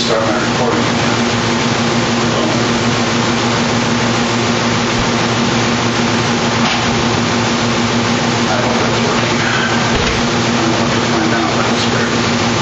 start my recording again. I hope that's working. I'll have to find out. That's weird.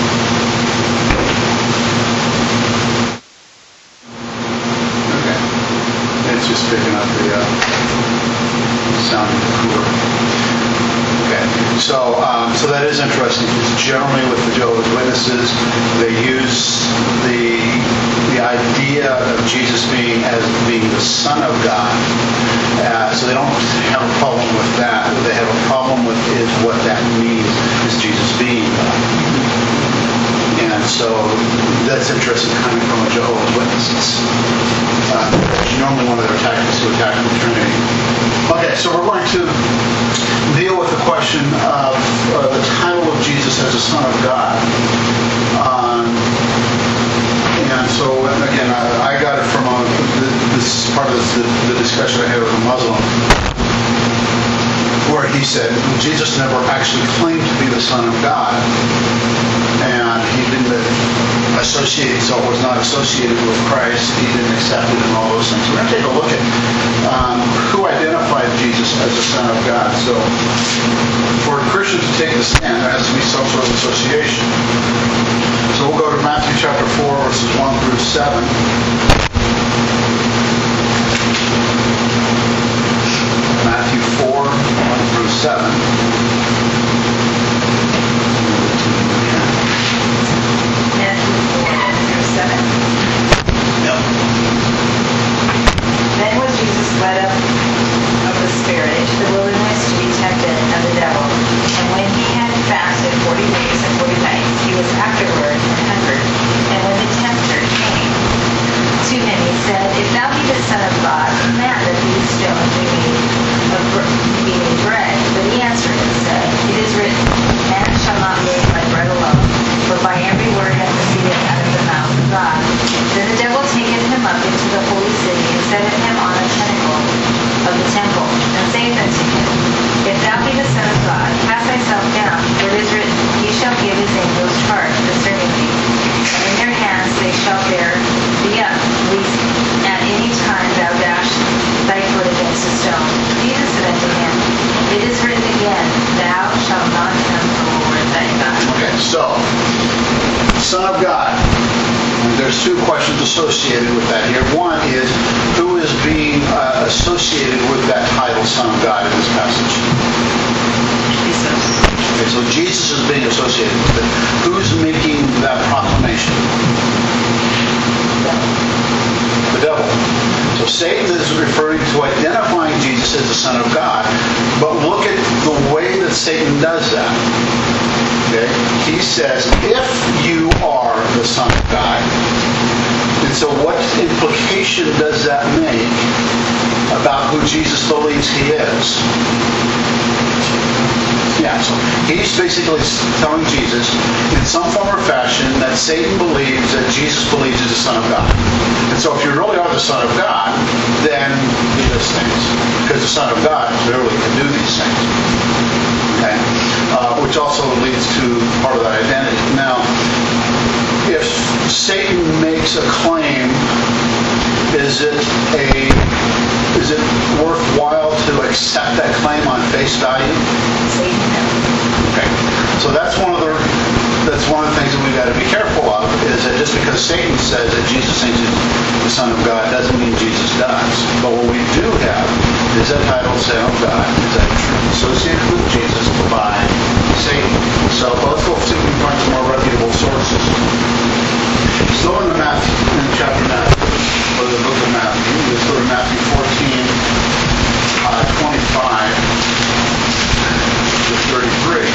Okay. It's just picking up the sound of the cooler. Okay. So that is interesting because generally with the Jehovah's Witnesses, they use the idea of Jesus being the Son of God. So they don't have a problem with that. What they have a problem with is what that means, is Jesus being God. And so that's interesting coming from a Jehovah's Witnesses. Normally one of their tactics to attack the Trinity. Okay, so we're going to deal with the question of the title of Jesus as the Son of God. And so, again, I got it from this part of the discussion I had with a Muslim, where he said Jesus never actually claimed to be the Son of God. And he didn't associate himself, was not associated with Christ. He didn't accept it and all those things. We're going to take a look at who identified Jesus as the Son of God. So for a Christian to take the stand, there has to be some sort of association. So we'll go to Matthew chapter 4, verses 1 through 7. Matthew 4, 1 through 7. Then was Jesus led up of the Spirit into the wilderness to be tempted of the devil. And when he had fasted 40 days and 40 nights, he was afterward and hungered. And when the tempter came to him, he said, If thou be the Son of God, command that these stones be made bread. But he answered and said, It is written, Man shall not live by bread alone, but by every word that proceedeth out of the mouth of God. Then the devil taketh him up into the holy city, and setteth him on a pinnacle of the temple, and saith unto him, If thou be the Son of God, cast thyself down, for it is written, He shall give his angels charge concerning thee, and in their hands they shall bear thee up, lest at any time thou dash thy foot against a stone. Jesus said unto him, It is written again, Thou shalt not tempt the Lord thy God. Okay, so, Son of God. There's two questions associated with that here. One is, who is being associated with that title, Son of God, in this passage? Jesus. Okay, so Jesus is being associated with it. Who's making that proclamation? The devil. So Satan is referring to identifying Jesus as the Son of God. But look at the way that Satan does that. Okay? He says, if you are the Son of God, and so what implication does that make about who Jesus believes he is? Yeah, so he's basically telling Jesus in some form or fashion that Satan believes that Jesus believes he's the Son of God. And so if you really are the Son of God, then do these things. Because the Son of God literally can do these things. Okay? Which also leads to part of that identity. Now, if Satan makes a claim, is it worthwhile to accept that claim on face value? Satan, no. Okay. So that's one of the things that we've got to be careful of, is that just because Satan says that Jesus thinks he's the Son of God doesn't mean Jesus does. But what we do have is that title, Son of God, is associated with Jesus by Satan. So let's go see if we can find some more reputable sources. So in chapter 9, or the book of Matthew, let's go to Matthew 14, 25 to 33.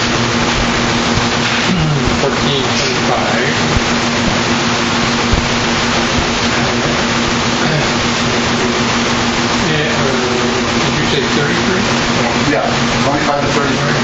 14:25. Did you say 33? Yeah, 25 to 33.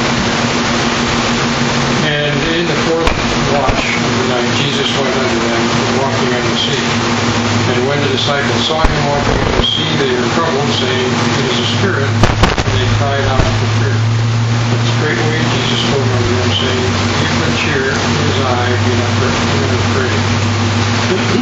And in the fourth watch of the night, Jesus went unto them, walking on the sea. And when the disciples saw him walking on the sea, they were troubled, saying, It is a spirit. And they cried out for fear. But straightway Jesus spoke unto them, saying, Be of good cheer, it is I, be not afraid.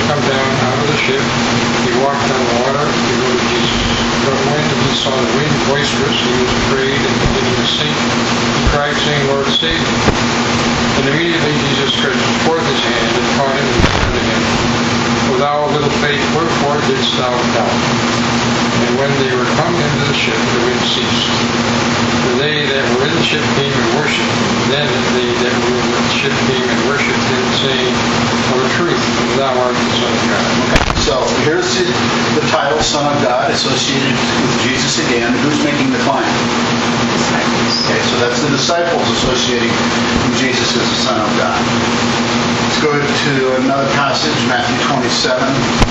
come down out of the ship. He walked on the water to go to Jesus. But when he saw the wind boisterous, he was afraid and beginning to sink. He cried, saying, Lord, save me. And immediately Jesus stretched forth his hand and caught him and said to him, O thou of little faith, wherefore didst thou doubt? And when they were come into the ship, the wind ceased. For they that were in the ship came and worshipped him. Then they that were in the ship came and worshipped him, saying, Of a truth, thou art the Son of God. So here's the title, Son of God, associated with Jesus again. Who's making the claim? Okay, so that's the disciples associating Jesus as the Son of God. Let's go to another passage, Matthew 27.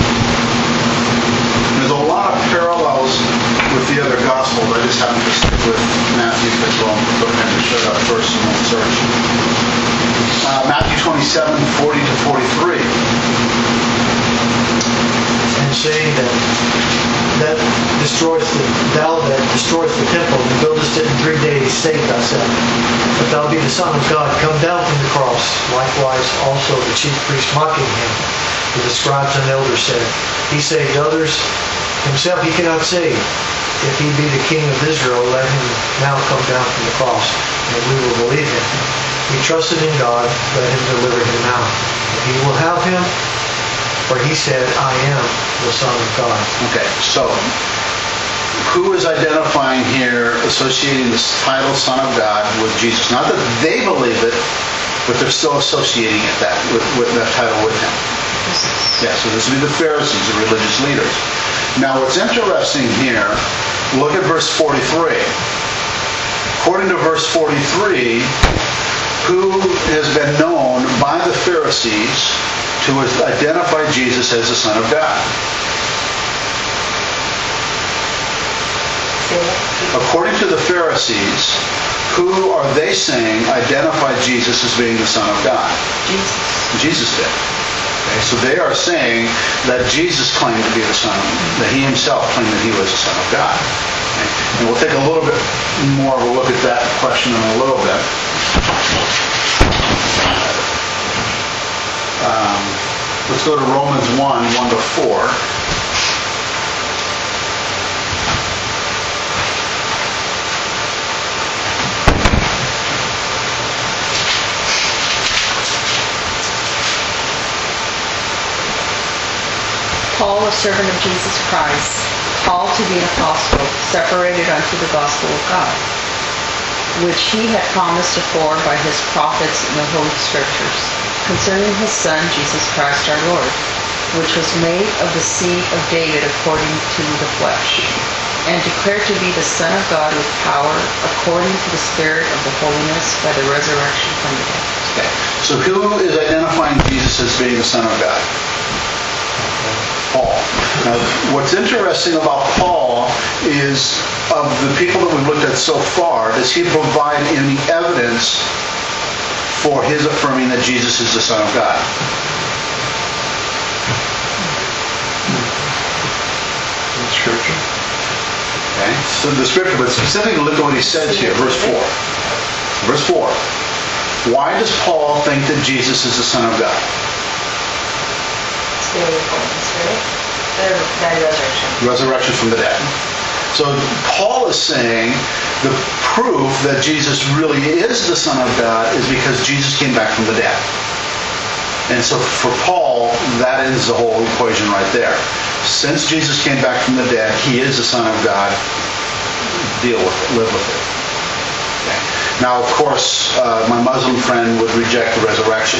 There's a lot of parallels with the other Gospels. I just happen to stick with Matthew because we'll kind of show that first and then search. Matthew 27, 40 to 43. And saying that destroys the temple and buildest it in 3 days, save thyself. If thou be the Son of God, come down from the cross. Likewise also the chief priests mocking him, the scribes and elders said, He saved others, himself he cannot save. If he be the King of Israel, let him now come down from the cross, and we will believe him. He trusted in God, let him deliver him now. If he will have him, for he said, I am the Son of God. Okay, so who is identifying here, associating this title, Son of God, with Jesus? Not that they believe it, but they're still associating it with that title with him. Yeah, so this would be the Pharisees, the religious leaders. Now, what's interesting here, look at verse 43. According to verse 43, who has been known by the Pharisees to identify Jesus as the Son of God? According to the Pharisees, who are they saying identified Jesus as being the Son of God? Jesus did. Okay, so they are saying that Jesus claimed to be the Son, that he himself claimed that he was the Son of God. Okay? And we'll take a little bit more of a look at that question in a little bit. Let's go to Romans 1, 1 to 4. Paul, a servant of Jesus Christ, called to be an apostle, separated unto the gospel of God, which he had promised afore by his prophets in the Holy Scriptures, concerning his Son, Jesus Christ our Lord, which was made of the seed of David according to the flesh, and declared to be the Son of God with power, according to the Spirit of the holiness, by the resurrection from the dead. Okay. So who is identifying Jesus as being the Son of God? Paul. Now, what's interesting about Paul is, of the people that we've looked at so far, does he provide any evidence for his affirming that Jesus is the Son of God? In Scripture. Okay. So the Scripture, but specifically look at what he says here, verse 4. Verse 4. Why does Paul think that Jesus is the Son of God? Spirit of Holy Spirit. The resurrection. Resurrection from the dead. So Paul is saying the proof that Jesus really is the Son of God is because Jesus came back from the dead. And so for Paul, that is the whole equation right there. Since Jesus came back from the dead, he is the Son of God. Deal with it. Live with it. Okay. Now, of course, my Muslim friend would reject the resurrection.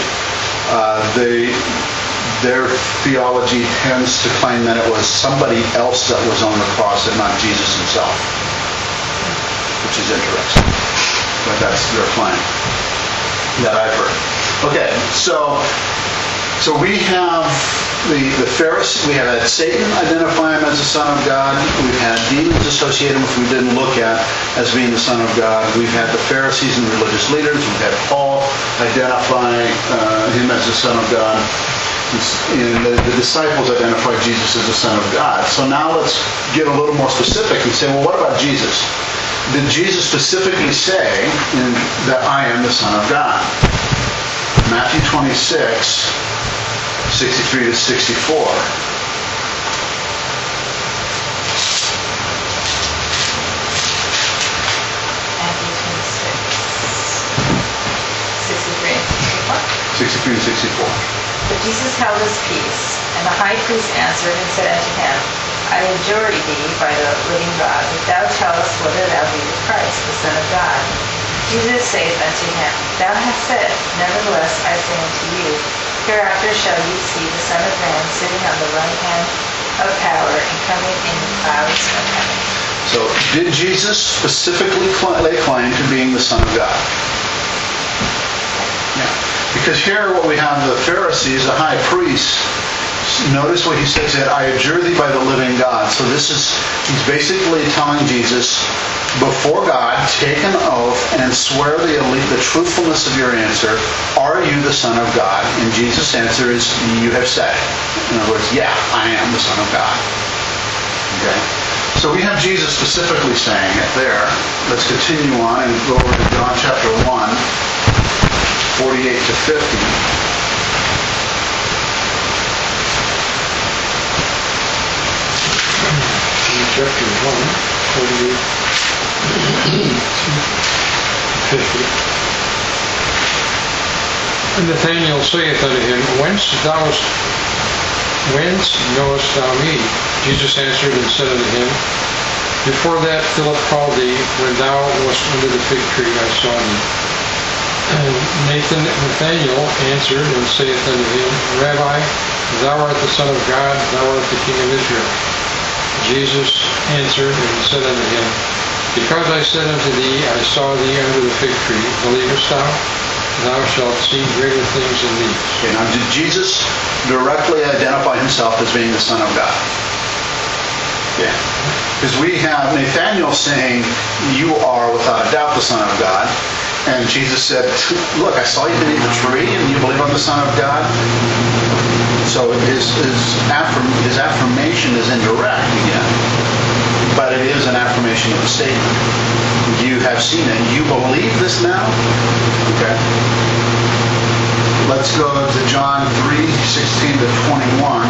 Their theology tends to claim that it was somebody else that was on the cross and not Jesus himself, which is interesting. But that's their claim that I've heard. Okay, so we have the Pharisees, we have had Satan identify him as the Son of God. We've had demons associated with him we didn't look at as being the Son of God. We've had the Pharisees and religious leaders. We've had Paul identify him as the Son of God. And the disciples identified Jesus as the Son of God. So now let's get a little more specific and say, well, what about Jesus? Did Jesus specifically say that I am the Son of God? Matthew 26, 63 to 64. Matthew 26, 63 and 64. 63 to 64. But Jesus held his peace, and the high priest answered and said unto him, I adjure thee by the living God, that thou tell us whether thou be the Christ, the Son of God. Jesus saith unto him, Thou hast said, nevertheless I say unto you, hereafter shall ye see the Son of Man sitting on the right hand of power and coming in the clouds of heaven. So, did Jesus specifically lay claim to being the Son of God? Yeah. Because here what we have, the Pharisees, the high priest, notice what he says that I adjure thee by the living God. So he's basically telling Jesus, before God, take an oath and swear the truthfulness of your answer. Are you the Son of God? And Jesus' answer is, you have said it. In other words, yeah, I am the Son of God. Okay? So we have Jesus specifically saying it there. Let's continue on and go over to John chapter 1, 48 to 50. Chapter 1, 48 to 50. And Nathanael saith unto him, Whence knowest thou me? Jesus answered and said unto him, Before that Philip called thee, when thou wast under the fig tree, I saw thee. And Nathanael answered and saith unto him, Rabbi, thou art the Son of God, thou art the King of Israel. Jesus answered and said unto him, Because I said unto thee, I saw thee under the fig tree, believest thou? Thou shalt see greater things than these. Okay, now did Jesus directly identify himself as being the Son of God? Yeah. Because we have Nathanael saying, you are without a doubt the Son of God. And Jesus said, look, I saw you beneath the tree and you believe I'm the Son of God? So his affirmation is indirect again. But it is an affirmation of a statement. You have seen it. You believe this now? Okay. Let's go to John 3:16 to 21.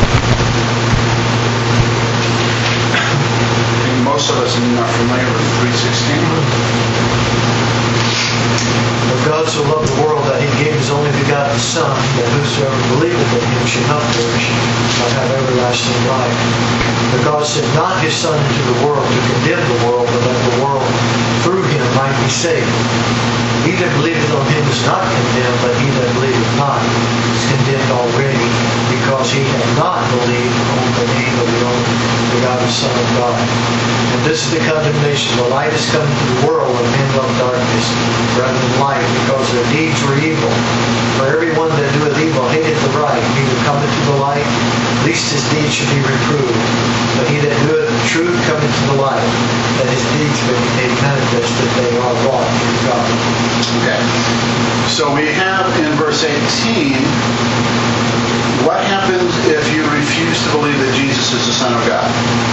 Most of us are familiar with 3:16. For God so loved the world that he gave his only begotten Son, that whosoever believeth in him should not perish, but have everlasting life. For God sent not his Son into the world to condemn the world, but that the world through him might be saved. He that believeth on him is not condemned, but he that believeth not is condemned already, because he hath not believed on the name of the only begotten Son of God. And this is the condemnation. The light is come into the world, and men love darkness rather than light, because their deeds were evil. For everyone that doeth evil hateth the right, neither cometh to the light, lest his deeds should be reproved. But he that doeth the truth cometh to the light, that his deeds may be made manifest that they are wrought in God. Okay. So we have in verse 18, what happens if you refuse to believe that Jesus is the Son of God?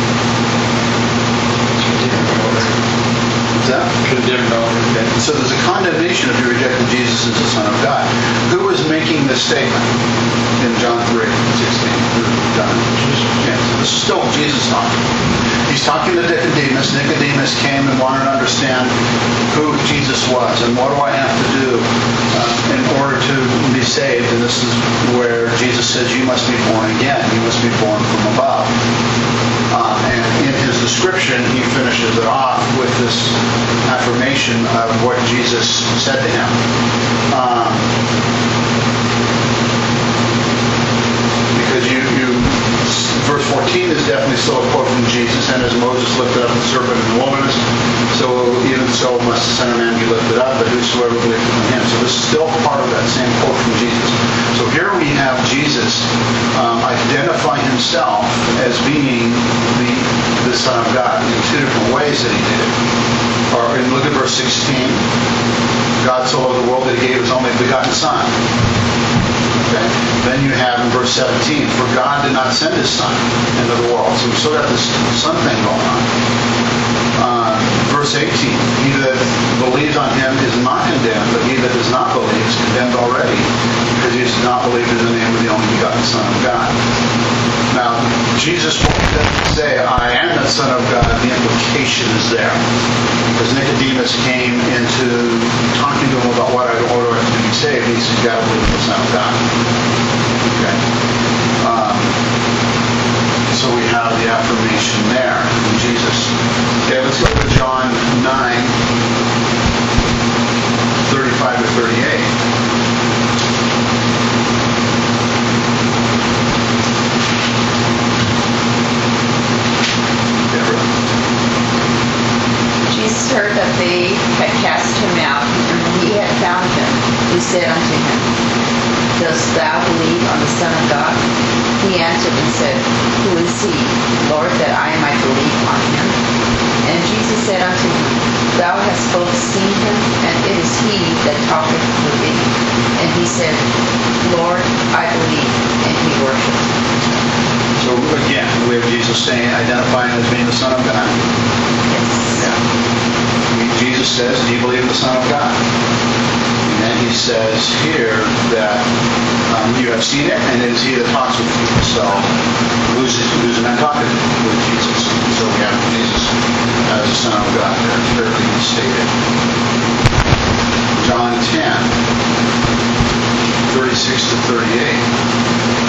What's that? Condemned already. Okay. So there's a condemnation if you rejected Jesus as the Son of God. Who is making this statement in John 3:16? John. Yeah. This is still Jesus talking. He's talking to Nicodemus. Nicodemus came and wanted to understand who Jesus was and what do I have to do in order to be saved. And this is where Jesus says you must be born again. You must be born from above. And in his description, he finishes it off with this affirmation of what Jesus said to him. Because verse 14 is definitely still a quote from Jesus, and as Moses lifted up the serpent in the wilderness, so even so must the Son of Man be lifted up, but whosoever believeth in him. So this is still part of that same quote from Jesus. So here we have Jesus identify himself as being the Son of God in two different ways that he did it. And look at verse 16. God so loved the world that he gave his only begotten Son. Okay. Then you have in verse 17, for God did not send his Son into the world. So we still got this Son thing going on. Verse 18, he that believes on him is not condemned, but he that does not believe is condemned already, because he has not believed in the name of the only begotten Jesus doesn't say, I am the Son of God, the implication is there. Because Nicodemus came into talking to him about what I order to be saved, he said, you got to believe in the Son of God. Okay. So we have the affirmation there in Jesus. Okay, let's go to John 9, 35 to 38. Jesus heard that they had cast him out, and when he had found him, he said unto him, Dost thou believe on the Son of God? He answered and said, Who is he, Lord, that I might believe on him? And Jesus said unto him, Thou hast both seen him, and it is he that talketh with thee. And he said, Lord, I believe, and he worshipped. So again, we have Jesus saying, identifying as being the Son of God. Yeah. Jesus says, do you believe in the Son of God? And then he says here that you have seen it, and it is he that talks with you. So who's the man talking with Jesus? So we have Jesus as the Son of God there, clearly stated. John 10, 36 to 38.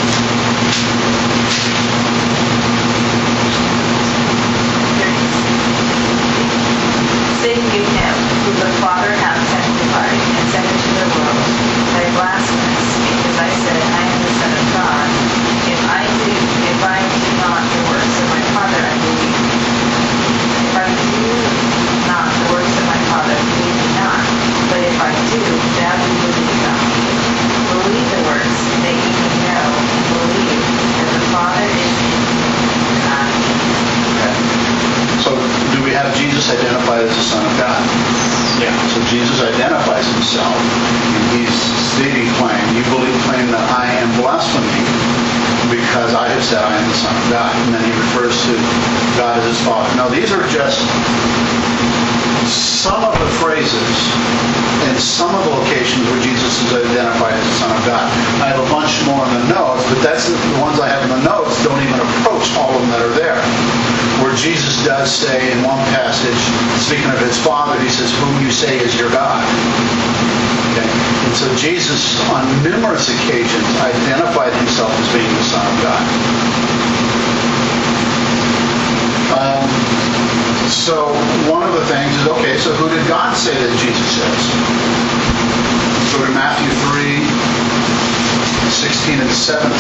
Say you him, who the Father hath sanctified and sent into the world, thy blasphemous, because I said, I am the Son of God. If I do not the works of my Father, I believe. If I do not the works of my Father, believe me not. But if I do, thou do believe not. Believe the works, that ye may know and believe that the Father is in me, and I in him. Okay. So do we have Jesus identified as the Son of God? Yeah. So Jesus identifies himself, and he's stating claim, you claim that I am blaspheming because I have said I am the Son of God. And then he refers to God as his Father. Now these are just some of the phrases and some of the locations where Jesus is identified as the Son of God. I have a bunch more in the notes, but that's the ones I have in the notes don't even approach all of them that are there. Where Jesus does say in one passage, speaking of his Father, he says, whom you say is your God. Okay? And so Jesus, on numerous occasions, identified himself as being the Son of God. So one of the things is, okay, so who did God say that Jesus is? So in Matthew 3, 16 and 17.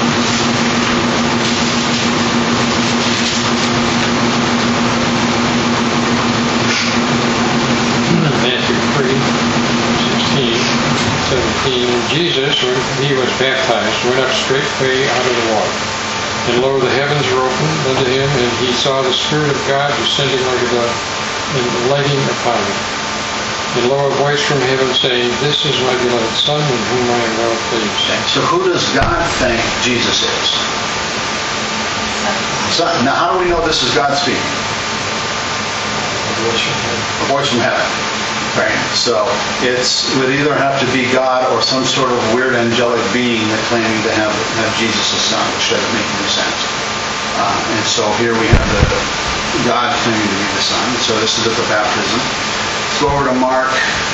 Matthew 3, 16, 17. Jesus, when he was baptized, went up straightway out of the water. And lo, the heavens were opened unto him, and he saw the Spirit of God descending like a dove, and lighting upon him. And lo, a voice from heaven saying, This is my beloved Son, in whom I am well pleased. So who does God think Jesus is? Son. Now how do we know this is God speaking? A voice from heaven. Right? So it would either have to be God or some sort of weird angelic being that claiming to have Jesus as son, which doesn't make any sense. And so here we have the God claiming to be the Son. So this is at the baptism. Let's go over to Mark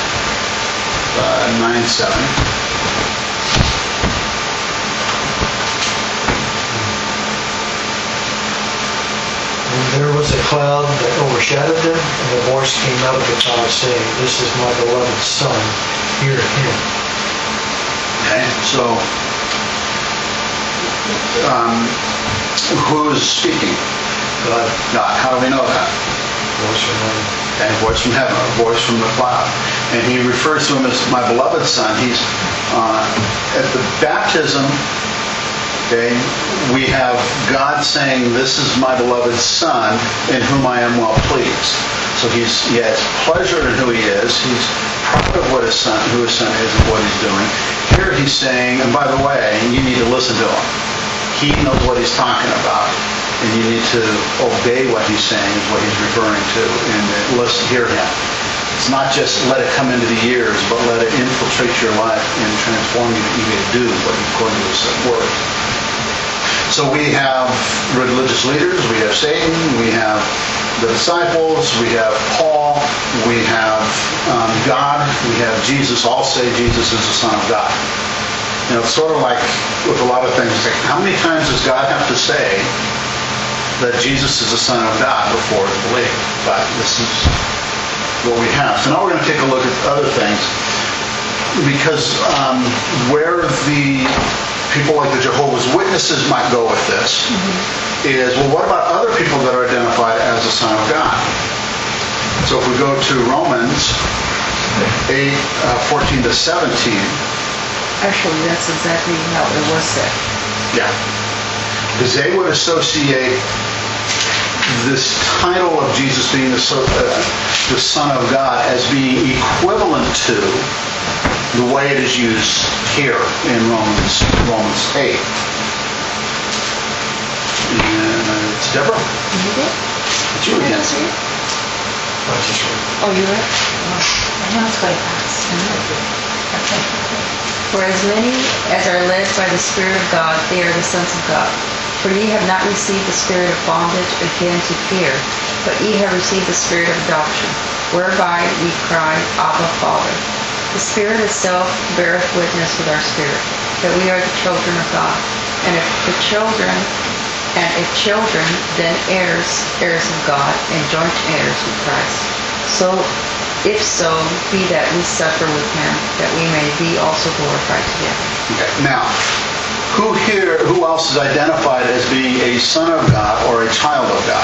9:7. And there was a cloud that overshadowed them, and a voice came out of the cloud saying, This is my beloved Son, hear him. Okay, so who is speaking? God. How do we know that? Voice from heaven. And a voice from heaven, a voice from the cloud. And he refers to him as my beloved Son. He's at the baptism. Okay, we have God saying, "This is my beloved Son, in whom I am well pleased." So he has pleasure in who he is. He's proud of what his son, who his son is, and what he's doing. Here he's saying, and by the way, you need to listen to him. He knows what he's talking about, and you need to obey what he's saying, is what he's referring to, and listen, hear him. It's not just let it come into the ears, but let it infiltrate your life and transform you that you may do what according to his word. So we have religious leaders, we have Satan, we have the disciples, we have Paul, we have God, we have Jesus. All say Jesus is the Son of God. You know, it's sort of like with a lot of things, like how many times does God have to say that Jesus is the Son of God before it's believed? But this is what we have. So now we're going to take a look at other things, because where the people like the Jehovah's Witnesses might go with this is, well, what about other people that are identified as the Son of God? So if we go to Romans 8, 14 to 17. Actually, that's exactly how it was said. Yeah. Because they would associate this title of Jesus being the Son of God as being equivalent to the way it is used here in Romans 8. And it's Deborah. You did? It's you again. Oh, you read? I know it's quite fast. For as many as are led by the Spirit of God, they are the sons of God. For ye have not received the spirit of bondage again to fear, but ye have received the spirit of adoption, whereby we cry, Abba, Father. The Spirit itself beareth witness with our spirit, that we are the children of God. And if children, then heirs, heirs of God, and joint heirs with Christ. So, if so, be that we suffer with him, that we may be also glorified together. Okay. Now, who else is identified as being a son of God or a child of God?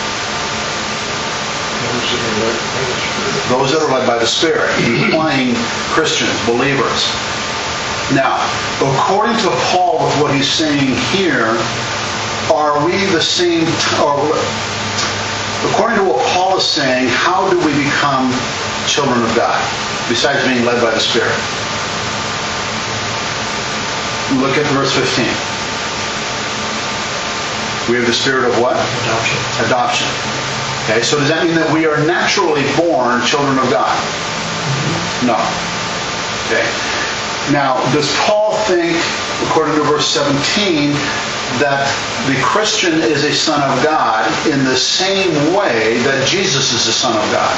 Those that are led by the Spirit, implying Christians, believers. Now, according to Paul, with what he's saying here, are we the same? According to what Paul is saying, how do we become children of God, besides being led by the Spirit? Look at verse 15. We have the spirit of what? Adoption. Okay, so does that mean that we are naturally born children of God? No. Okay. Now, does Paul think, according to verse 17, that the Christian is a son of God in the same way that Jesus is the Son of God?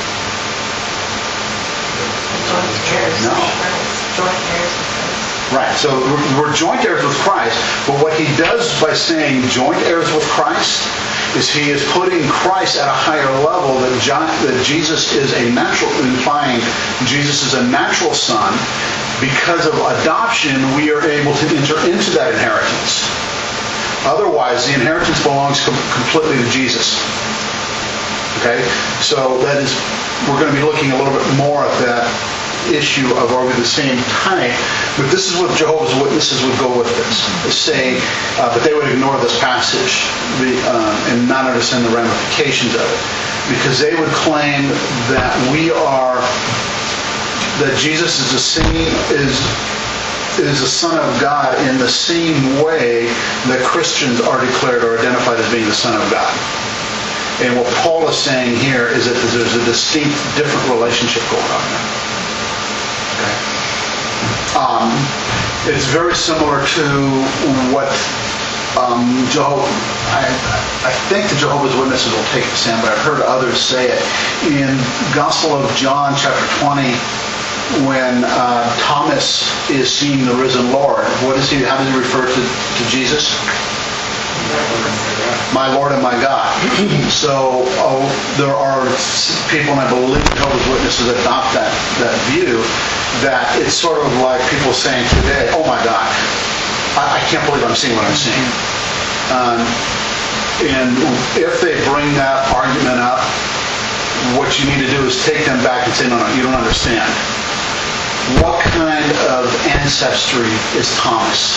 No. Joint heirs with Christ. Right, so we're joint heirs with Christ, but what he does by saying joint heirs with Christ is he is putting Christ at a higher level, that Jesus is a natural, implying Jesus is a natural son. Because of adoption, we are able to enter into that inheritance. Otherwise, the inheritance belongs completely to Jesus. Okay, so that is, we're going to be looking a little bit more at that issue of are we the same type, but this is what Jehovah's Witnesses would go with this, is saying, but they would ignore this passage and not understand the ramifications of it, because they would claim that that Jesus is the Son of God in the same way that Christians are declared or identified as being the Son of God. And what Paul is saying here is that there's a distinct, different relationship going on there. It's very similar to what I think the Jehovah's Witnesses will take the stand, but I've heard others say it. In Gospel of John, chapter 20, when Thomas is seeing the risen Lord, how does he refer to Jesus? My Lord and my God. So there are people, and I believe Jehovah's Witnesses adopt that view, that it's sort of like people saying today, oh my God, I can't believe I'm seeing what I'm seeing. And if they bring that argument up, what you need to do is take them back and say, no, you don't understand. What kind of ancestry is Thomas?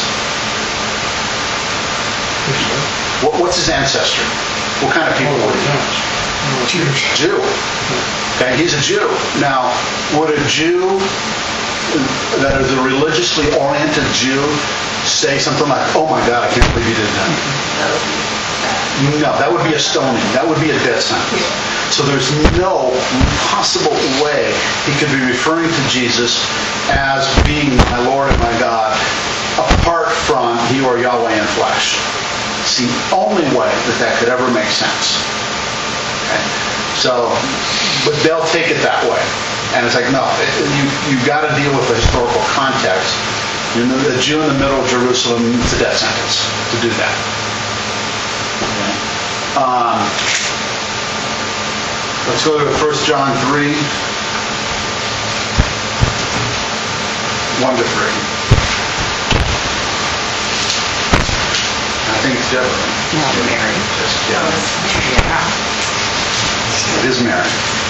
What's his ancestry? What kind of people would he be? Jew. Okay, he's a Jew. Now, would a Jew that is a religiously oriented Jew say something like, oh my God, I can't believe you did that? No, that would be a stoning. That would be a death sentence. So there's no possible way he could be referring to Jesus as being my Lord and my God apart from you are Yahweh in flesh. It's the only way that could ever make sense. Okay? So, but they'll take it that way. And it's like, no, you've got to deal with the historical context. You know, the Jew in the middle of Jerusalem, it's a death sentence to do that. Okay? Let's go to 1 John 3, 1 to 3. I think it's different. Not Mary. Just, yeah. Yeah. It is Mary.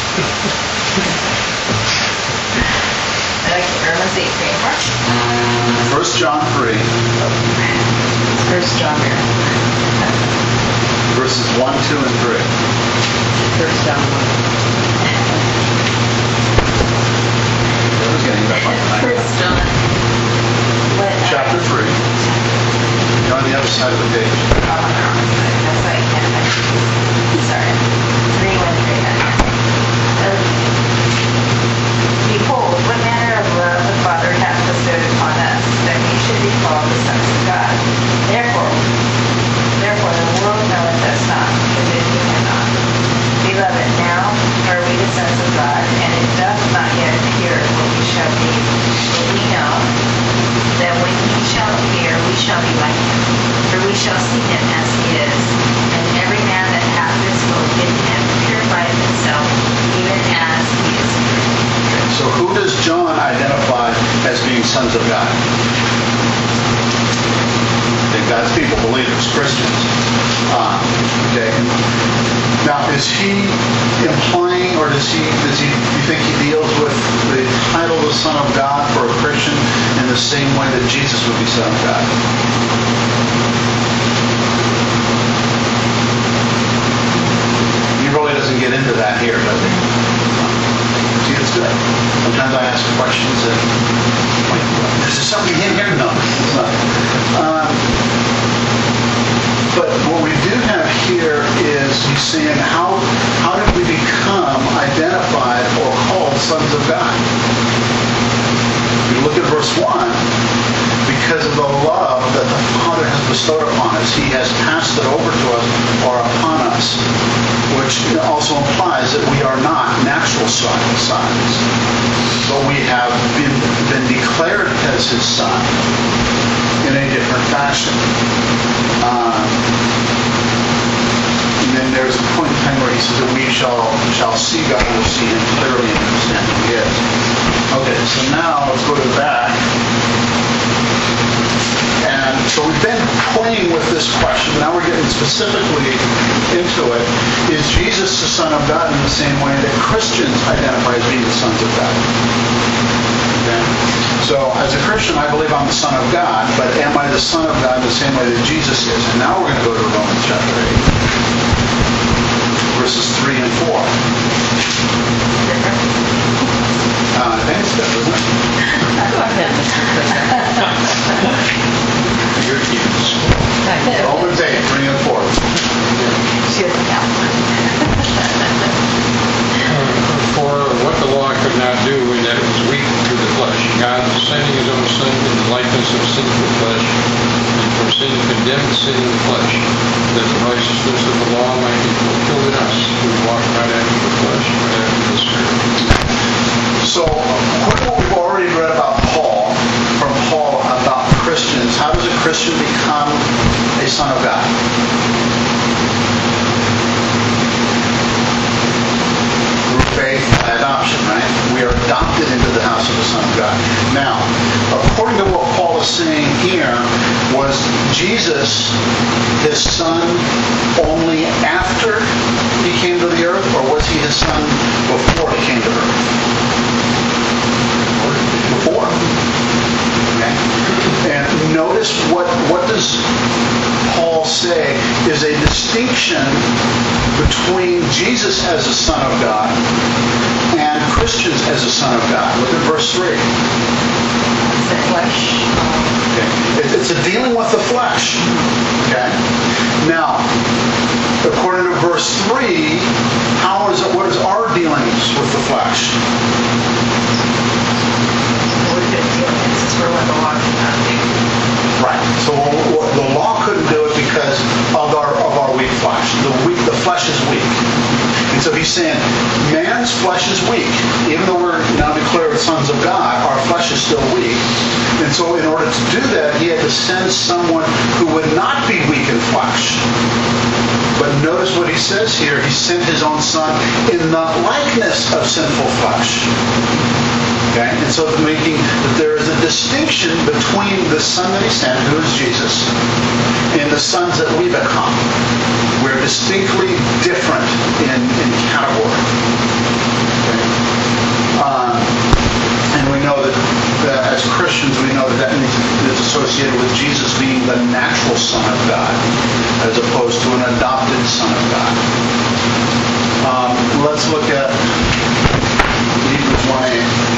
Romans 8, 3 and 4. 1 John 3, First John Mary. verses 1, 2, and 3. First John 1. I was getting back on the First John. What, Chapter 3. You're on the other side of the page. Oh, on the wrong side. That's why I can't. Sorry. 3, 1, 3. Behold, what manner of love the Father hath bestowed upon us, that we should be called the sons of God. Therefore the world knoweth us not, because it knew him not. Beloved, now are we the sons of God, and it doth not yet appear what we shall be. But we know that when he shall appear, we shall be like him. For we shall see him as he is. And every man that hath this hope in him purifieth himself, even as he is pure. So who does John identify as being sons of God? God's people, believers, Christians. Okay. Now, is he implying, or does he? You think he deals with the title of Son of God for a Christian in the same way that Jesus would be Son of God? He really doesn't get into that here, does he? See, it's good. Sometimes I ask questions and like, is there something in here? No, it's not. But what we do have here is he's saying, how did we become identified or called sons of God? If you look at verse 1, because of the love that the Father has bestowed upon us, he has passed it over to us or upon us, which also implies that we are not natural sons, but we have been declared as his son in a different fashion. And then there's a point in time where he says that we shall see God, we'll see him clearly and understand who he is. Okay, so now let's go to the back. And so we've been playing with this question. Now we're getting specifically into it. Is Jesus the Son of God in the same way that Christians identify as being the sons of God? Okay. So as a Christian, I believe I'm the Son of God, but am I the Son of God in the same way that Jesus is? And now we're going to go to Romans chapter 8, verses 3 and 4. I think it's good, isn't it? Go ahead, Mr. President. You're keeping score. Romans 8, 3 and 4. She doesn't have one. For what the law could not do, in that it was weak through the flesh, God, sending his own Son in the likeness of sinful flesh, and for sin condemned sin in the flesh, that the righteousness of the law might be fulfilled in us, who walk not after the flesh, but after the Spirit. So, according to what we've already read about from Paul about Christians, how does a Christian become a son of God? Through faith by adoption, right? We are adopted into the house of the Son of God. Now, according to what Paul is saying here, was Jesus his son only after he came to the earth, or was he his son before he came to earth? Before. Okay. And notice what does Paul say is a distinction between Jesus as a son of God and Christians as a son of God. Look at verse 3. The flesh. Okay. It's a dealing with the flesh. Okay. Now, according to verse 3, what is our dealings with the flesh? We're good dealings. This is where the law cannot do. Right. So the law couldn't do it because of our weak flesh. The flesh is weak. And so he's saying, man's flesh is weak. Even though we're now declared sons of God, our flesh is still weak. And so in order to do that, he had to send someone who would not be weak in flesh. But notice what he says here. He sent his own son in the likeness of sinful flesh. Okay? And so making that there is a distinction between the son that he sent, who is Jesus, and the sons that we become. We're distinctly different in category. Okay? And we know that as Christians, we know that means it's associated with Jesus being the natural Son of God, as opposed to an adopted Son of God. Let's look at Hebrews 1:8.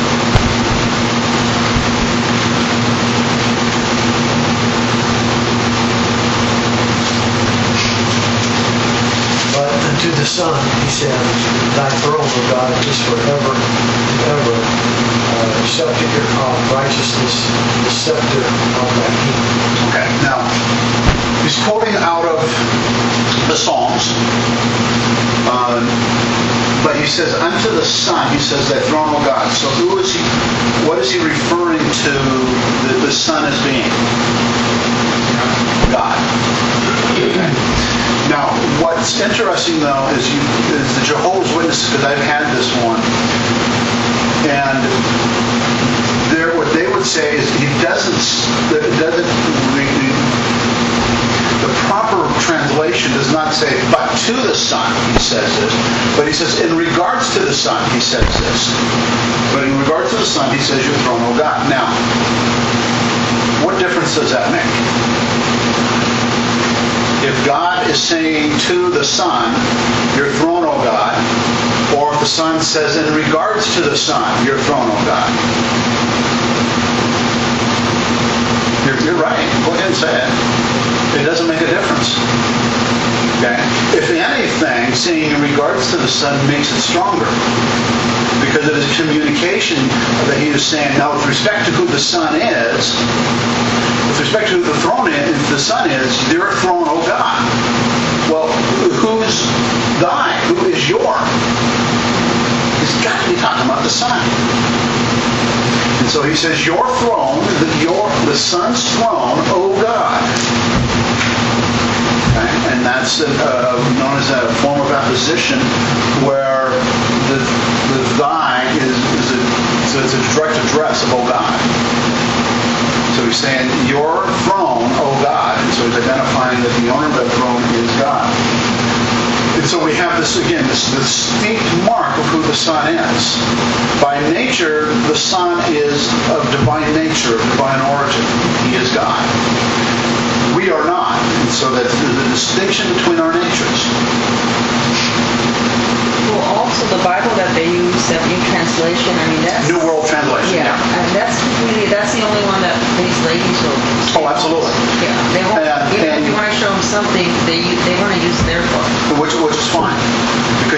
But unto the Son, he said, thy throne, O God, is forever and ever. The scepter of righteousness, the scepter of thy kingdom. Okay, now, he's quoting out of the Psalms, but he says, unto the Son, he says, thy throne, O God. So who is he, what is he referring to the Son as being? God. Okay. Now, what's interesting, though, is the Jehovah's Witnesses, because I've had this one, and what they would say is the proper translation does not say, but to the Son, he says this. But he says, in regards to the Son, he says this. But in regards to the Son, he says, your throne, O God. Now, what difference does that make? If God is saying to the Son, your throne, O God, or if the Son says in regards to the Son, your throne, O God. You're right. Go ahead and say it. It doesn't make a difference. Okay? If anything, saying in regards to the Son makes it stronger. Because it is communication that he is saying, now with respect to who the Son is, with respect to who the throne is, the Son is, your throne, O God. Well, who's thy? Who is your? He's got to be talking about the Son. And so he says, your throne, the Son's throne, O God. Okay? And that's known as a form of apposition where the thy it's a direct address of O God. So he's saying, your throne, O God. And so he's identifying that the owner of that throne is God. And so we have this, again, this distinct mark of who the Son is. By nature, the Son is of divine nature, of divine origin. He is God. We are not. And so that's the distinction between our natures. Well, also the Bible that they use, that New Translation, I mean, that's... New World Translation. Yeah, and that's the only one that these ladies will use. Oh, absolutely. Yeah, they won't, even if you want to show them something, they want to use their book. Which is fine. Because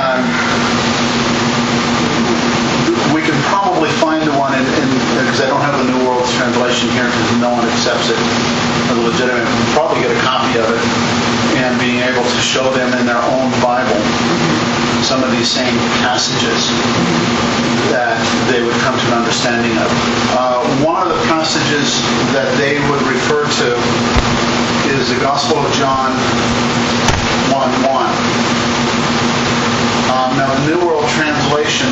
we can probably find one, because I don't have the New World Translation here because no one accepts it as legitimate. Probably get a copy of it and being able to show them in their own Bible some of these same passages that they would come to an understanding of. One of the passages that they would refer to is the Gospel of John 1:1. Now, the New World Translation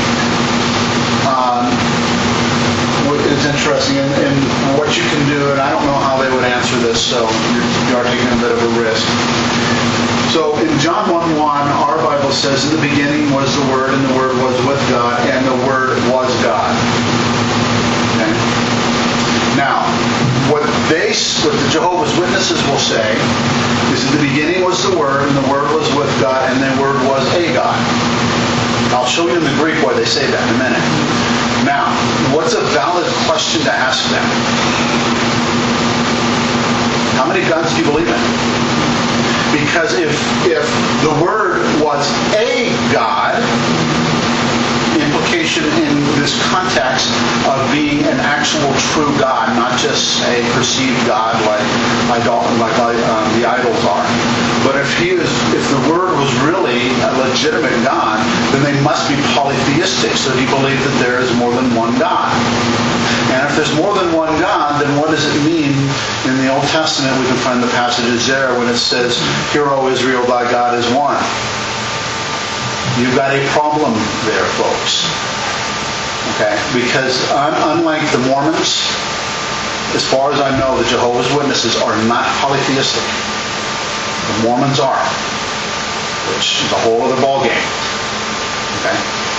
is interesting, and what you can do, and I don't know how they would answer this, so you are taking a bit of a risk. So in John 1:1, our Bible says, in the beginning was the Word, and the Word was with God, and the Word was God. Okay? Now, what the Jehovah's Witnesses will say is, in the beginning was the Word, and the Word was with God, and the Word was a God. I'll show you in the Greek why they say that in a minute. Now, what's a valid question to ask them? How many gods do you believe in? Because if the Word was a God, implication in this context of being an actual true God, not just a perceived God like the idols are. But if the Word was really a legitimate God, then they must be polytheistic. So he believed that there is more than one God. And if there's more than one God, then what does it mean in the Old Testament? We can find the passages there when it says, "Hear, O Israel, thy God is one." You've got a problem there, folks. Okay? Because unlike the Mormons, as far as I know, the Jehovah's Witnesses are not polytheistic. The Mormons are, which is a whole other ballgame. Okay?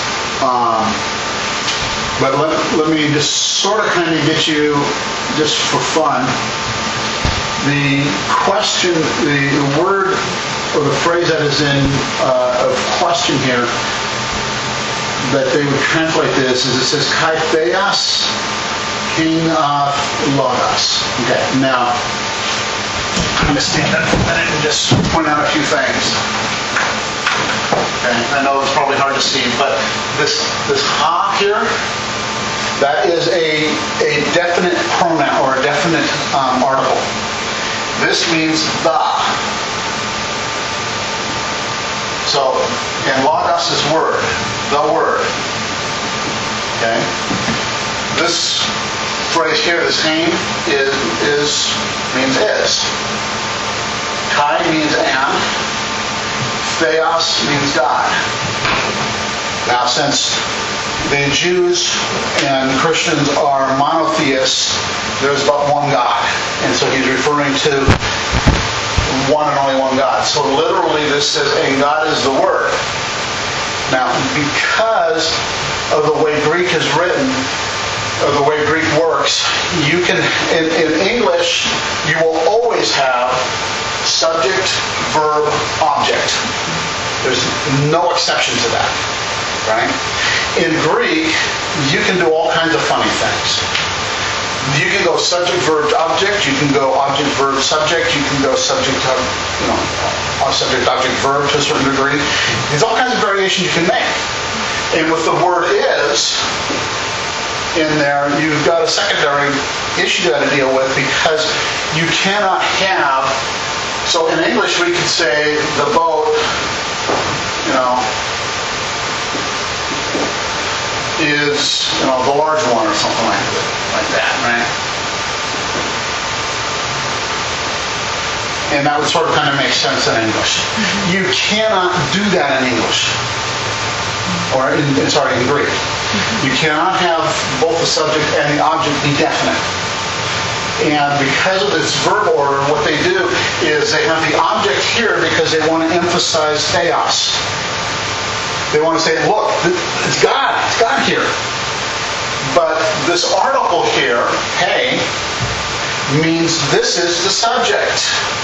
But let me just sort of kind of get you, just for fun, the question, the word or the phrase that is in of question here that they would translate this is it says Kai Theos, King of Logos. Okay, now I'm going to stand up for a minute and just point out a few things. Okay, I know it's probably hard to see, but this ha here, that is a definite pronoun or a definite article. This means the. So, and logos is word, the word. Okay? This phrase here, this name, means is. Kai means and. Theos means God. Now, since the Jews and Christians are monotheists, there's but one God. And so he's referring to one and only one God. So literally this says, and God is the Word. Now, because of the way Greek is written, or the way Greek works, you can, in English, you will always have subject, verb, object. There's no exception to that, right? In Greek, you can do all kinds of funny things. You can go subject, verb, object. You can go object, verb, subject. You can go subject, subject, object, verb to a certain degree. There's all kinds of variations you can make. And with the word is in there, you've got a secondary issue you got to deal with because you cannot have. So in English, we could say the boat, is, the large one or something like that, right? And that would sort of kind of make sense in English. Mm-hmm. You cannot do that in English. Or in Greek. Mm-hmm. You cannot have both the subject and the object be definite. And because of this verb order, what they do is they have the object here because they want to emphasize theos. They want to say, look, it's God here. But this article here, hey, means this is the subject.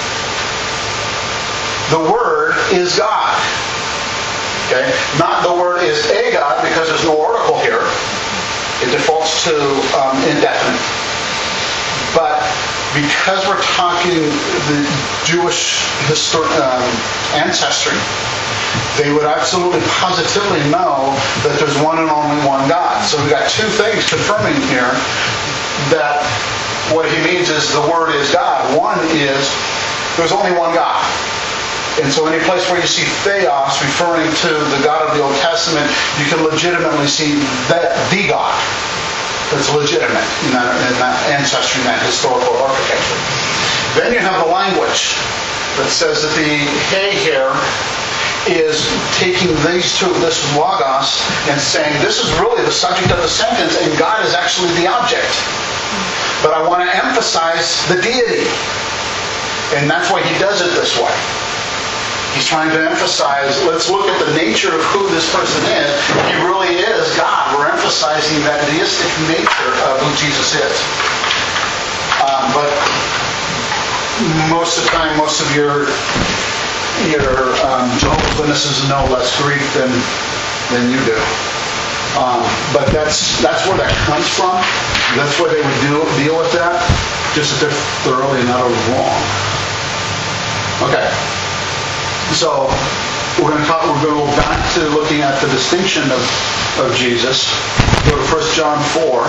The Word is God. Okay? Not the Word is a God because there's no article here. It defaults to indefinite. But because we're talking the Jewish ancestry, they would absolutely positively know that there's one and only one God. So we've got two things confirming here that what he means is the Word is God. One is there's only one God. And so any place where you see theos referring to the God of the Old Testament, you can legitimately see the God that's legitimate in that ancestry, in that historical architecture. Then you have the language that says that the hey here is taking this logos and saying this is really the subject of the sentence and God is actually the object. But I want to emphasize the deity. And that's why he does it this way. He's trying to emphasize, let's look at the nature of who this person is. He really is God. We're emphasizing that deistic nature of who Jesus is. But most of the time, most of your Jehovah's Witnesses know less Greek than you do. But that's where that comes from. That's where they would deal with that. Just that they're thoroughly and utterly wrong. Okay. So we're going to go back to looking at the distinction of Jesus. Go to 1 John 4,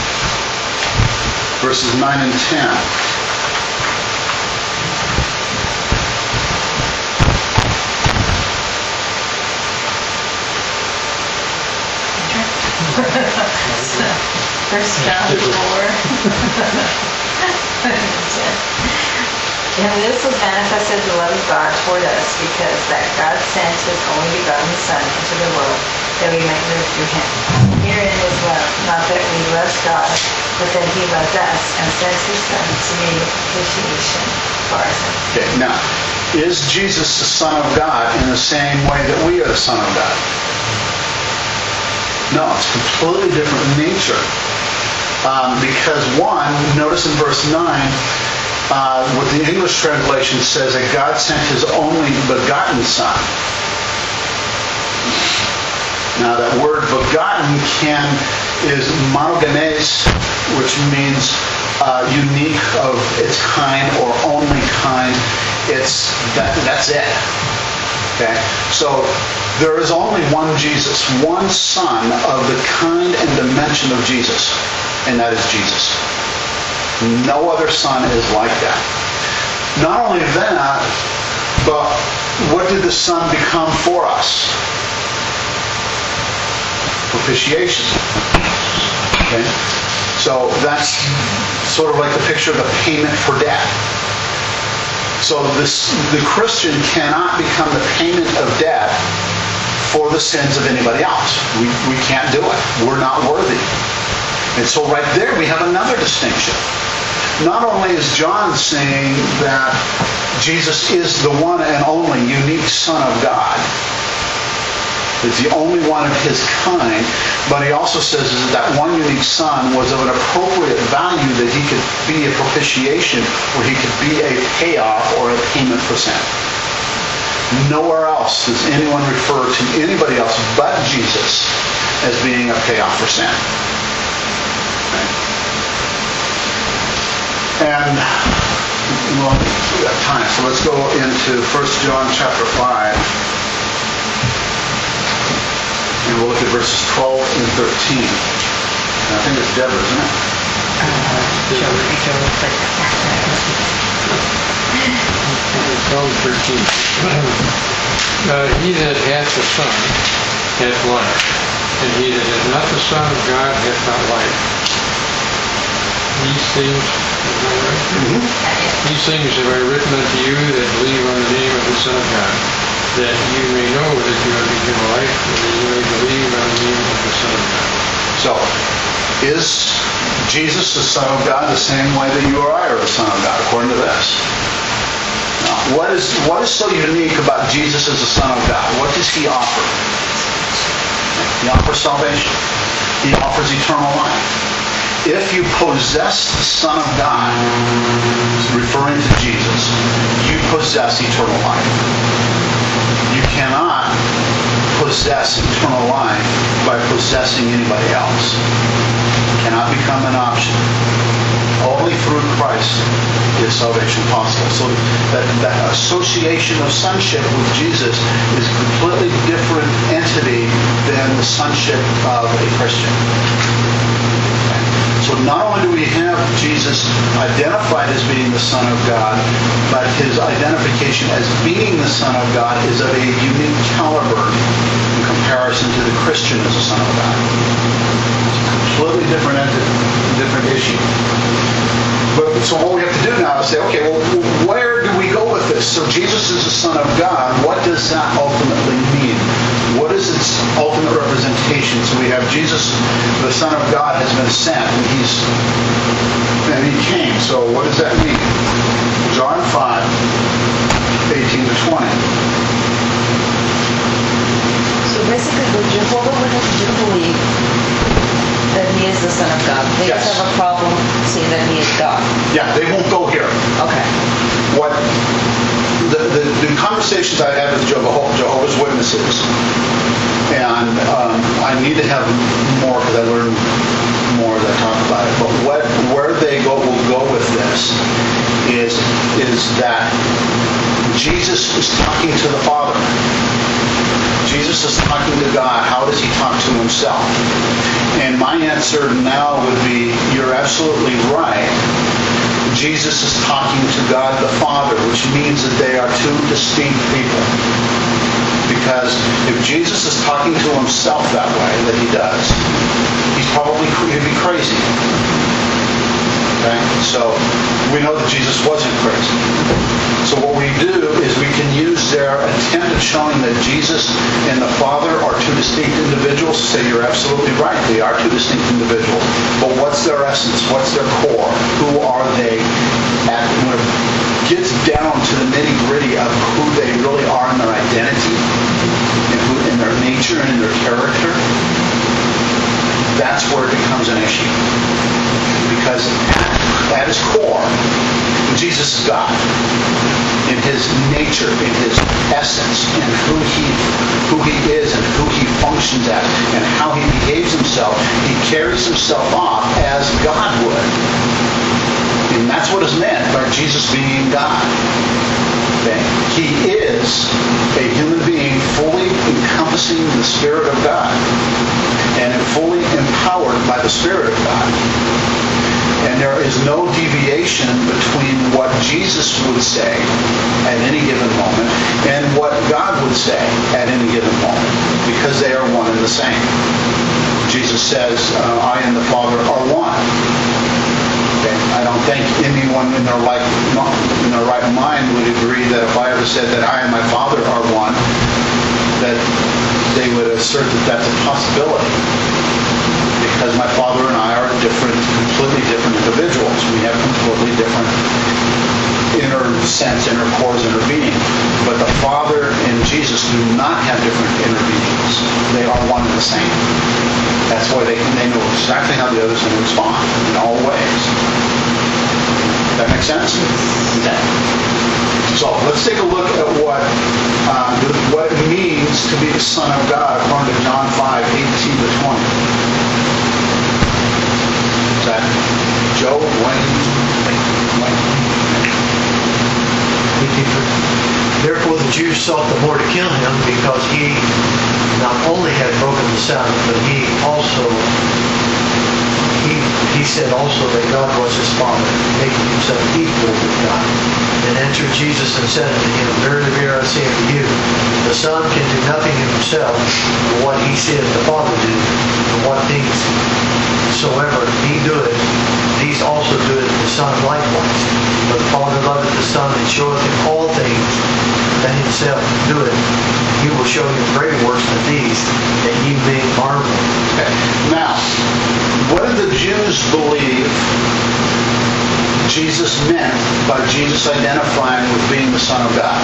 verses 9 and 10. First John 4. And this was manifested the love of God toward us, because that God sent his only begotten Son into the world, that we might live through him. Herein was love, not that we loved God, but that he loved us and sent his Son to be the propitiation for our sins. Okay, now, is Jesus the Son of God in the same way that we are the Son of God? No, it's completely different in nature. Because one, notice in verse 9, what the English translation says, that God sent his only begotten Son. Now that word begotten is monogenes, which means unique of its kind or only kind. That's it. Okay? So there is only one Jesus, one Son of the kind and dimension of Jesus, and that is Jesus. No other Son is like that. Not only that, but what did the Son become for us? Propitiation. Okay? So that's sort of like the picture of the payment for debt. So the Christian cannot become the payment of debt for the sins of anybody else. We can't do it. We're not worthy. And so right there we have another distinction. Not only is John saying that Jesus is the one and only unique Son of God, is the only one of his kind, but he also says that one unique Son was of an appropriate value, that he could be a propitiation, or he could be a payoff or a payment for sin. Nowhere else does anyone refer to anybody else but Jesus as being a payoff for sin. And, well, we got time, so let's go into 1 John chapter 5. And we'll look at verses 12 and 13. And I think it's Deborah, isn't it? Psalm 13. He that hath the Son hath life, and he that hath not the Son of God hath not life. These things, is that right? Mm-hmm. These things have I written unto you that believe on the name of the Son of God, that you may know that you have eternal life, and that you may believe on the name of the Son of God. So, is Jesus the Son of God the same way that you or I are the Son of God, according to this? Now, what is so unique about Jesus as the Son of God? What does he offer? He offers salvation. He offers eternal life. If you possess the Son of God, referring to Jesus, you possess eternal life. You cannot possess eternal life by possessing anybody else. It cannot become an option. Only through Christ is salvation possible. So that association of sonship with Jesus is a completely different entity than the sonship of a Christian. So not only do we have Jesus identified as being the Son of God, but his identification as being the Son of God is of a unique caliber in comparison to the Christian as a Son of God. It's a completely different entity, different issue. So what we have to do now is say, okay, well, where do we go with this? So Jesus is the Son of God. What does that ultimately mean? What is its ultimate representation? So we have Jesus, the Son of God, has been sent, and he came. So what does that mean? John 5, 18 to 20. So basically, the Jehovah Witnesses do believe that he is the Son of God. They Yes. just have a problem seeing that he is God. Yeah, they won't go here. Okay. What the conversations I had with Jehovah's Witnesses, and I need to have more because I learned more as I talk about it. But where they will go with this is that Jesus is talking to the Father. Jesus is talking to God. How does he talk to himself? And my answer now would be, you're absolutely right. Jesus is talking to God the Father, which means that they are two distinct people. Because if Jesus is talking to himself that way, that he does, he'd be crazy. Okay? So we know that Jesus wasn't crazy. So what we do is we can use their attempt at showing that Jesus and the Father are two distinct individuals to say you're absolutely right. They are two distinct individuals. But what's their essence? What's their core? Who are they? When it gets down to the nitty-gritty of who they really are in their identity, and in their nature and in their character, that's where it becomes an issue. Because at his core, Jesus is God. In his nature, in his essence, in who he is and who he functions as, and how he behaves himself, he carries himself off as God would. And that's what is meant by Jesus being God. Okay? He is a human being fully encompassing the Spirit of God and fully empowered by the Spirit of God. And there is no deviation between what Jesus would say at any given moment and what God would say at any given moment, because they are one and the same. Jesus says, I and the Father are one. Okay? I don't think anyone in their right mind would agree that if I ever said that I and my Father are one, that they would assert that that's a possibility. Because my Father and I are completely different individuals. We have completely different inner sense, inner cores, inner being. But the Father and Jesus do not have different inner beings. They are one and the same. That's why they know exactly how the other's going to respond in all ways. That makes sense? Okay. So let's take a look at what it means to be the Son of God according to John 5:18-20. Is that Joe, Wayne? Therefore the Jews sought the more to kill him, because he not only had broken the Sabbath, but he said also that God was his Father, making himself equal with God. And answered Jesus and said unto him, Verily, verily, I say unto you, the Son can do nothing in himself, but what he seeth the Father do, and what things soever he doeth, these also doeth the Son likewise. For the Father loveth the Son, and showeth him all things that himself doeth. He will show you greater works than these, that ye may marvel. Okay. Now, what did the Jews believe Jesus meant by Jesus identifying with being the Son of God?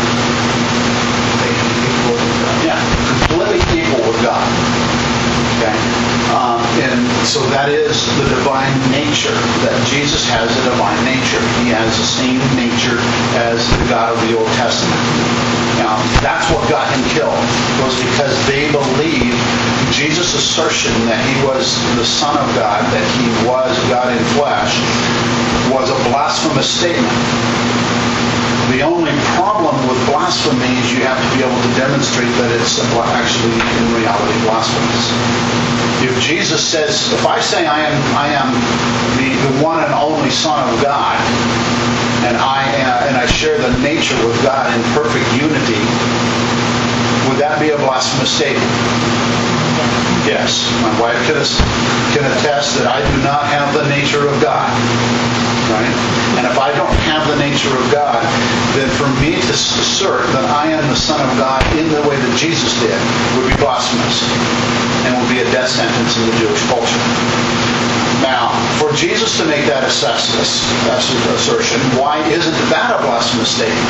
Yeah, completely equal with God. Okay? And so that is the divine nature, that Jesus has a divine nature. He has the same nature as the God of the Old Testament. Now, that's what got him killed, was because they believed Jesus' assertion that he was the Son of God, that he was God in flesh, was a blasphemous statement. The only problem with blasphemy is you have to be able to demonstrate that it's actually in reality blasphemous. If Jesus says, if I say I am the one and only Son of God, and I share the nature with God in perfect unity, would that be a blasphemous statement? Yes. My wife can attest that I do not have the nature of God. Right? And if I don't have the nature of God, then for me to assert that I am the Son of God in the way that Jesus did would be blasphemous and would be a death sentence in the Jewish culture. Now, for Jesus to make that assertion, why isn't that a blasphemous statement?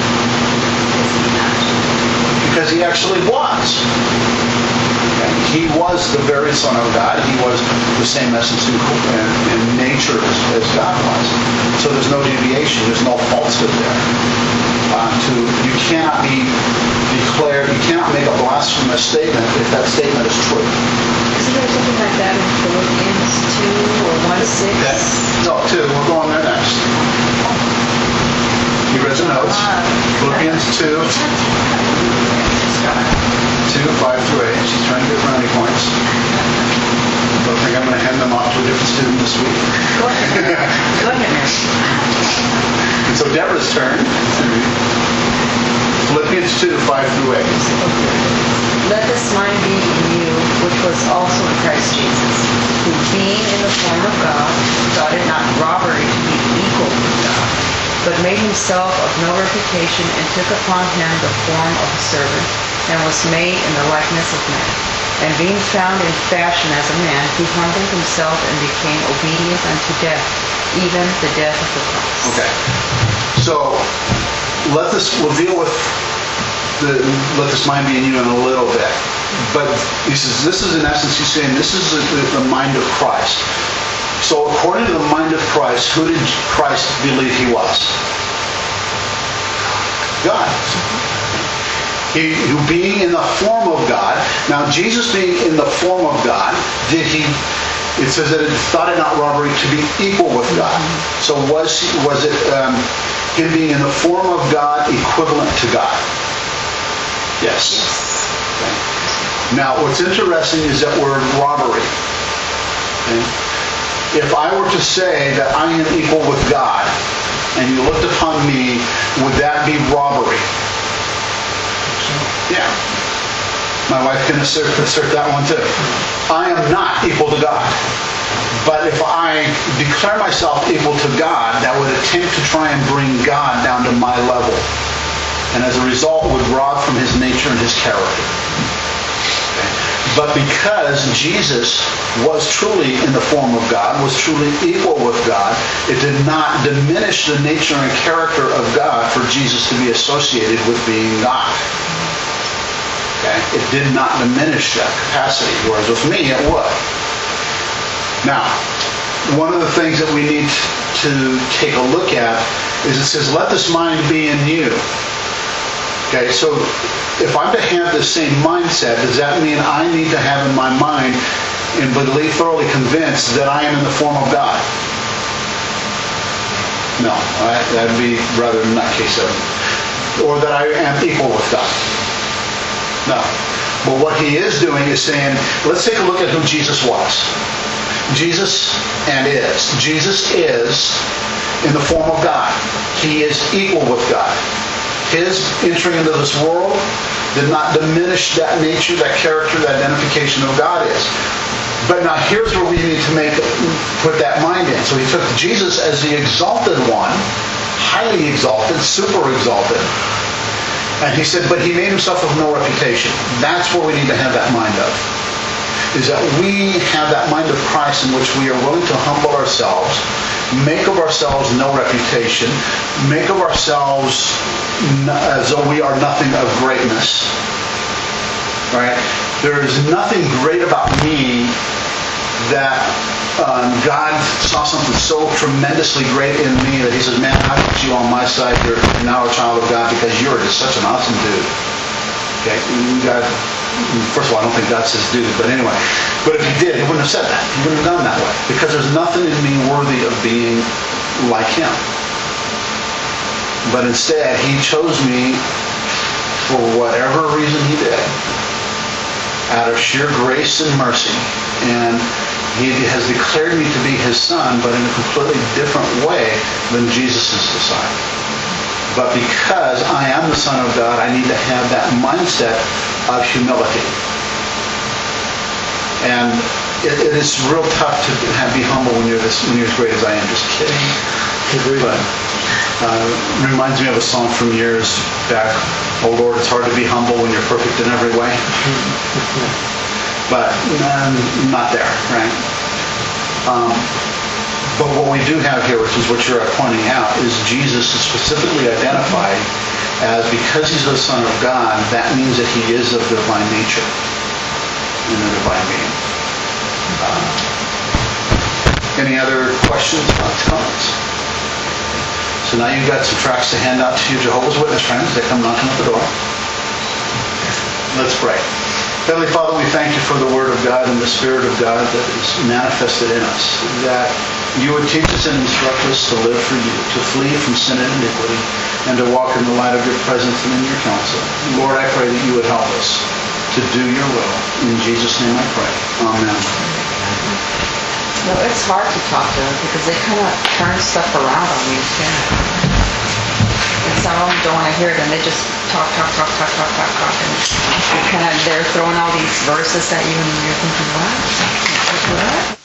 Because he actually was. He was the very Son of God. He was the same essence and nature as God was. So there's no deviation. There's no falsehood there. You cannot be declared, you cannot make a blasphemous statement if that statement is true. Isn't there something like that in Philippians 2 or 1 to 6. Okay. No, 2. We're going there next. You read the notes. Philippians 2, 2, 5 through 8. She's trying to get brownie points. I think I'm going to hand them off to a different student this week. Go ahead. Go ahead, Mary. And so Deborah's turn. Philippians 2, 5 through 8. Let this mind be in you, which was also in Christ Jesus, who being in the form of God, thought it not robbery to be equal with God, but made himself of no reputation, and took upon him the form of a servant, and was made in the likeness of men. And being found in fashion as a man, he humbled himself and became obedient unto death, even the death of the cross. Okay. So we'll deal with let this mind be in you in a little bit. But he says, this is in essence, he's saying, this is the mind of Christ. So according to the mind of Christ, who did Christ believe he was? God. He, who being in the form of God. Now, Jesus being in the form of God, it says that it thought it not robbery to be equal with God. So was it him being in the form of God equivalent to God? Yes. Okay. Now, what's interesting is that word robbery. Okay? If I were to say that I am equal with God, and you looked upon me, would that be robbery? Yeah. My wife can assert that one too. I am not equal to God. But if I declare myself equal to God, that would attempt to try and bring God down to my level. And as a result, would rob from his nature and his character. Okay. But because Jesus was truly in the form of God, was truly equal with God, it did not diminish the nature and character of God for Jesus to be associated with being God. Okay? It did not diminish that capacity, whereas with me it would. Now, one of the things that we need to take a look at is it says, let this mind be in you. Okay, so if I'm to have the same mindset, does that mean I need to have in my mind and believe, thoroughly convinced that I am in the form of God? No, that would be rather not case of it. Or that I am equal with God. No. But what he is doing is saying, let's take a look at who Jesus was. Jesus and is. Jesus is in the form of God. He is equal with God. His entering into this world did not diminish that nature, that character, that identification of God is. But now here's where we need to put that mind in. So he took Jesus as the exalted one, highly exalted, super exalted. And he said, but he made himself of no reputation. That's where we need to have that mind of. Is that we have that mind of Christ in which we are willing to humble ourselves, make of ourselves no reputation, make of ourselves as though we are nothing of greatness. Right? There is nothing great about me that God saw something so tremendously great in me that he says, man, I put you on my side. You're now a child of God because you're just such an awesome dude. Okay? God, first of all, I don't think God says dude, but anyway. But if he did, he wouldn't have said that. He wouldn't have done that way. Because there's nothing in me worthy of being like him. But instead, he chose me for whatever reason he did, out of sheer grace and mercy. And he has declared me to be his son, but in a completely different way than Jesus is the son. But because I am the Son of God, I need to have that mindset of humility. And it is real tough to be humble when you're as great as I am. Just kidding. But reminds me of a song from years back. Oh Lord, it's hard to be humble when you're perfect in every way. But not there, right? But what we do have here, which is what you're pointing out, is Jesus is specifically identified as, because he's the Son of God, that means that he is of divine nature in the divine being. Any other questions, thoughts, comments? So now you've got some tracts to hand out to your Jehovah's Witness friends that come knocking at the door. Let's pray. Heavenly Father, we thank you for the Word of God and the Spirit of God that is manifested in us, that you would teach us and instruct us to live for you, to flee from sin and iniquity, and to walk in the light of your presence and in your counsel. Lord, I pray that you would help us to do your will. In Jesus' name I pray. Amen. No, it's hard to talk to them because they kind of turn stuff around on you, too. And some of them don't want to hear it, and they just talk. And they're throwing all these verses at you, and you're thinking, what? What?